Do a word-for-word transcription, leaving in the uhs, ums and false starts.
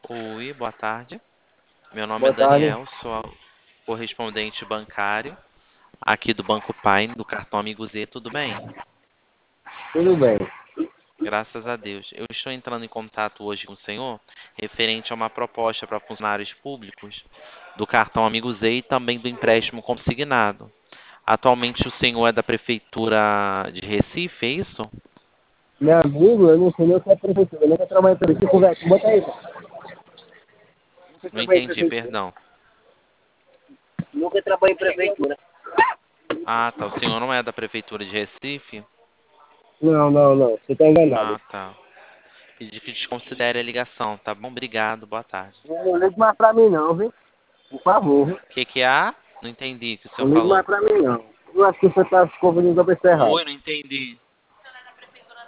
Oi, boa tarde. Meu nome é Boa tarde. Daniel, sou correspondente bancário aqui do Banco Pai, do cartão Amigo Z, tudo bem? Tudo bem. Graças a Deus. Eu estou entrando em contato hoje com o senhor referente a uma proposta para funcionários públicos do cartão Amigo Z e também do empréstimo consignado. Atualmente o senhor é da Prefeitura de Recife, é isso? Meu amigo, eu não sei nem o que é prefeitura. Eu nunca trabalhei em prefeitura. Conversa, bota aí. Nunca Não trabalhei em entendi, prefeitura. perdão. Nunca trabalhei em prefeitura. Ah, tá. O senhor não é da Prefeitura de Recife? Não, não, não. Você tá enganado. Ah, tá. Pedir que desconsidere a ligação, tá bom? Obrigado, boa tarde. Não ligue mais pra mim não, viu? Por favor, viu? O que que há? Não entendi o que o senhor Não ligue falou. mais pra mim não. Eu acho que você tá se confundindo com a pessoa errada. Oi, não entendi.